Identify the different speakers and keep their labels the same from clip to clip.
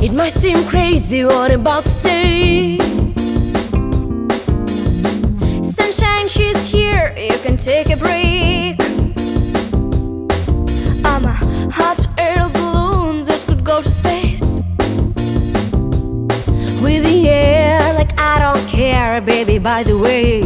Speaker 1: It might seem crazy what I'm about to say. Sunshine, she's here, you can take a break. I'm a hot air balloon that could go to space. With the air like I don't care, baby, by the way.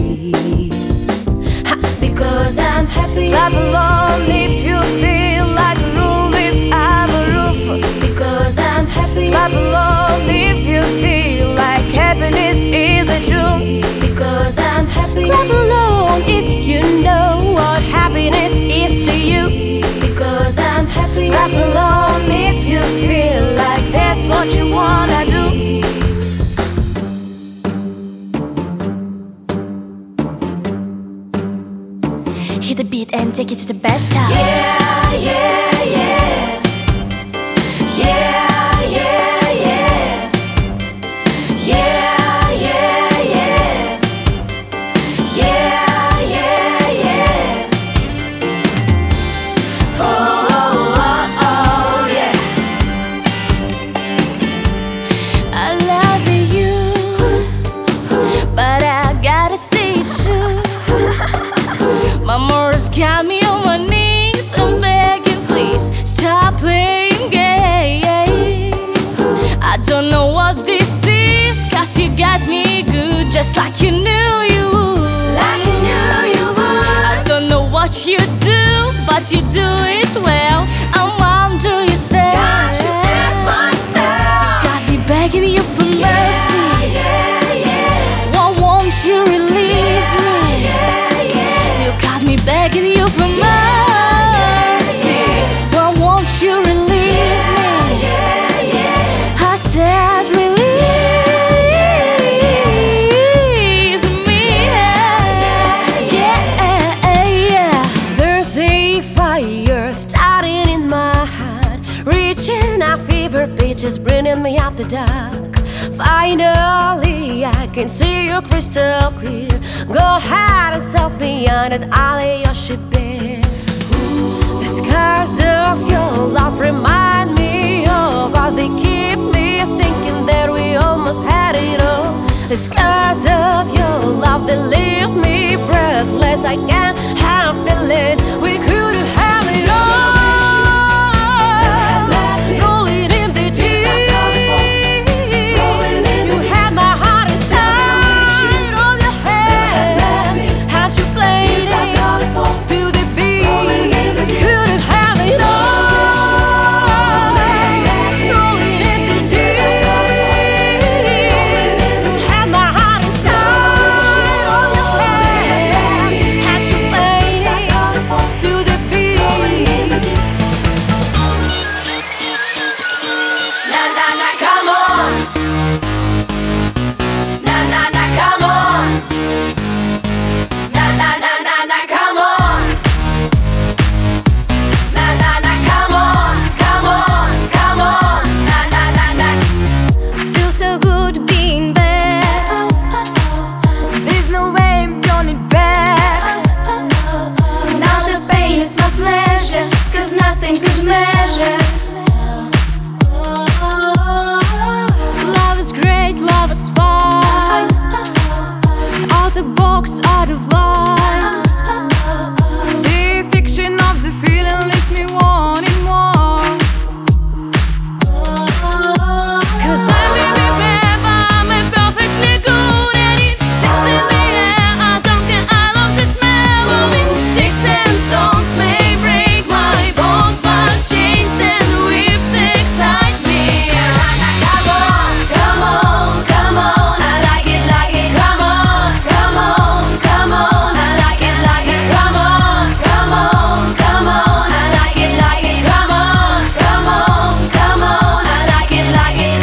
Speaker 1: Because I'm happy. Clap along if you feel like a room without a roof. Because I'm happy. Clap along if you feel like happiness is a dream. Because I'm happy. Clap along if you know what happiness is to you. Because I'm happy. Clap along if you feel like that's what you wanna do. Hit the beat and take it to the best time. Yeah, yeah, yeah. Yeah, yeah, yeah. Yeah, yeah, yeah. Yeah, yeah, yeah. Oh, oh, oh, yeah. I love you, but I gotta say it true. My mother's got me on my knees. I'm begging, please stop playing games. I don't know what this is, 'cause you got me good, just like you knew you would. Like you knew you would. I don't know what you do, but you do it well. I'm under your spell. Got you at my spell. Got me begging you for mercy. Yeah, yeah. Why won't you release me? Begging you for mercy. Why won't you release me? I said release me. Yeah. There's a fire starting in my heart, reaching out fever pitches, bringing me out the dark. Finally, I can see you crystal clear. Go ahead and self beyond it, I'll lay your ship bare. The scars of your love remind me of how they keep me thinking that we almost had it all. The scars of your love, they leave me breathless. I can't help feeling we could have it all. Out of line, the fiction of the feeling leaves me wanting more. 'Cause I really remember I'm perfectly good at it. Six in the air, I don't care, I love the smell of it. Sticks and stones may break my bones, but chains and whips excite me. Come on, come on, come on, I like it, like it. Come on, come on. Come on, I like it, like it. Come on, come on, come on, I like it, like it. Come on, come on, come on, I like it, like it.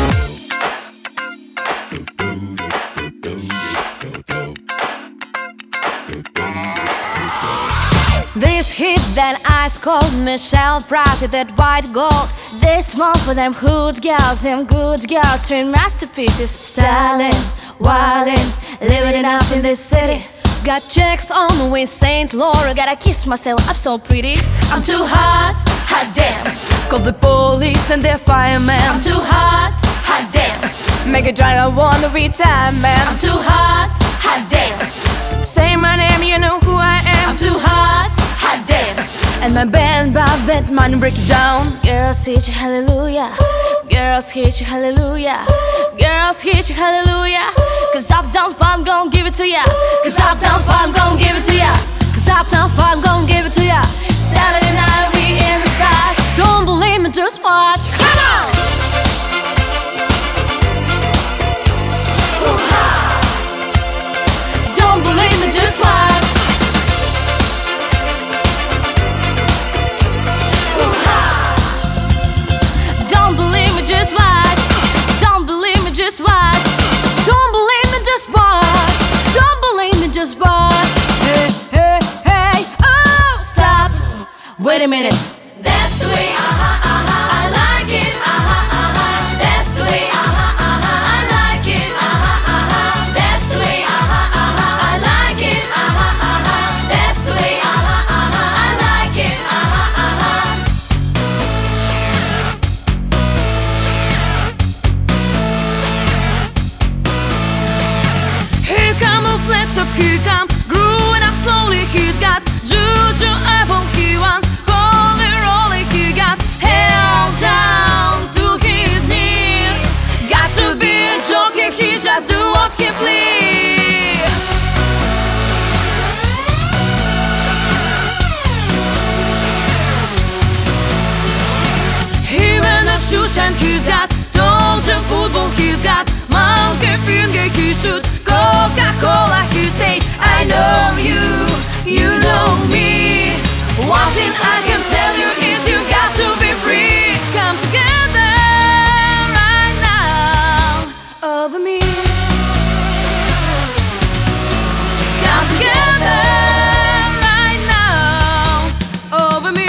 Speaker 1: This hit that ice cold Michelle Prophet, that white gold. This one for them hood girls, them good girls, train masterpieces. Styling, wildin', living it up in this city. Got checks on the way, St. Laura. Gotta kiss myself, I'm so pretty. I'm too hot, hot damn. Call the police,
Speaker 2: and the fireman.
Speaker 1: I'm too hot, hot damn.
Speaker 2: Make a driver wanna retire, man.
Speaker 1: I'm too hot, hot damn.
Speaker 2: Say my name, you know who I am.
Speaker 1: I'm too hot, hot damn.
Speaker 2: And my band about that money, break it down.
Speaker 1: Girls hit you hallelujah. Girls hit you hallelujah. Girls hit you hallelujah. Cause Uptown Fun gon' give it to ya. Cause Uptown Fun gon' give it to ya.
Speaker 2: Cause Uptown Fun gon' give it to ya.
Speaker 1: Saturday night we in the sky.
Speaker 2: Don't believe me, just watch.
Speaker 1: Come on! Don't believe me, just watch. Don't believe me, just watch. Don't believe me, just watch.
Speaker 2: Don't believe me, just watch. Don't believe me, just watch. Hey, hey, hey, oh!
Speaker 1: Stop. Wait a minute. That's the way, I like it. That's the way, I like it. That's the way, I like it. That's the way, I like it.
Speaker 2: Here come a flat top, here come growing up slowly. He's got juju apple, he wants holy roly. He got held down to his knees. Got to be a joker, he just do what he please. Even a shoe shine, he's got Dolce football, he's got monkey finger, he shoot Coca-Cola, he say I know you, you know me. One thing I can tell you is you got to be free. Come together right now over me. Come together right now over me.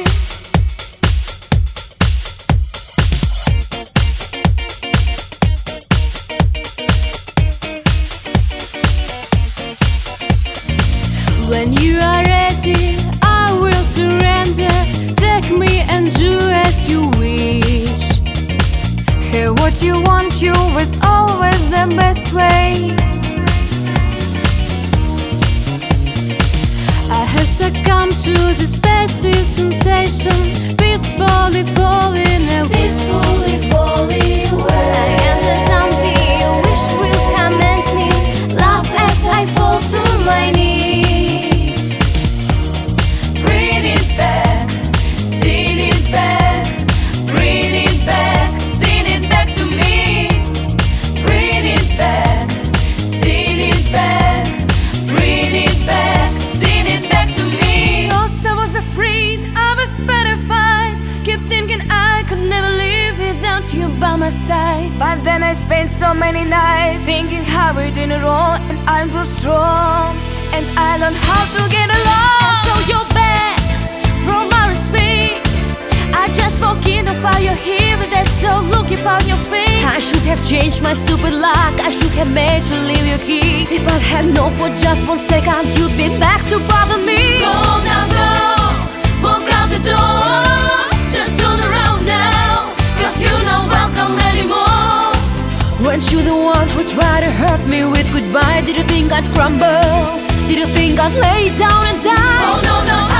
Speaker 2: When you are ready, I will surrender. Take me and do as you wish. Hear what you want, you is always the best way. I have succumbed to this passive sensation, peacefully falling away.
Speaker 1: Peacefully falling away.
Speaker 3: I am the zombie you wish will come at me. Laugh as I fall to my knees.
Speaker 1: Bring it back, send it back, bring it back, send it back to me. Bring it back, send it back, bring it back, send it back to me.
Speaker 2: Lost, I was afraid, I was petrified. Kept thinking I could never live without you by my side. But then I spent so many nights thinking how we did it wrong, and I grew strong, and I learned how to get along.
Speaker 1: So you're back from outer space. I just walk in the fire here with that so look upon your face.
Speaker 2: I should have changed my stupid luck. I should have made you leave your key. If I had known for just 1 second you'd be back to bother me.
Speaker 1: Go now, go, walk out the door. Just turn around now, cause you're not welcome anymore.
Speaker 2: Weren't you the one who tried to hurt me with goodbye? Did you think I'd crumble? Did you think I'd lay down and die?
Speaker 1: Oh no, no,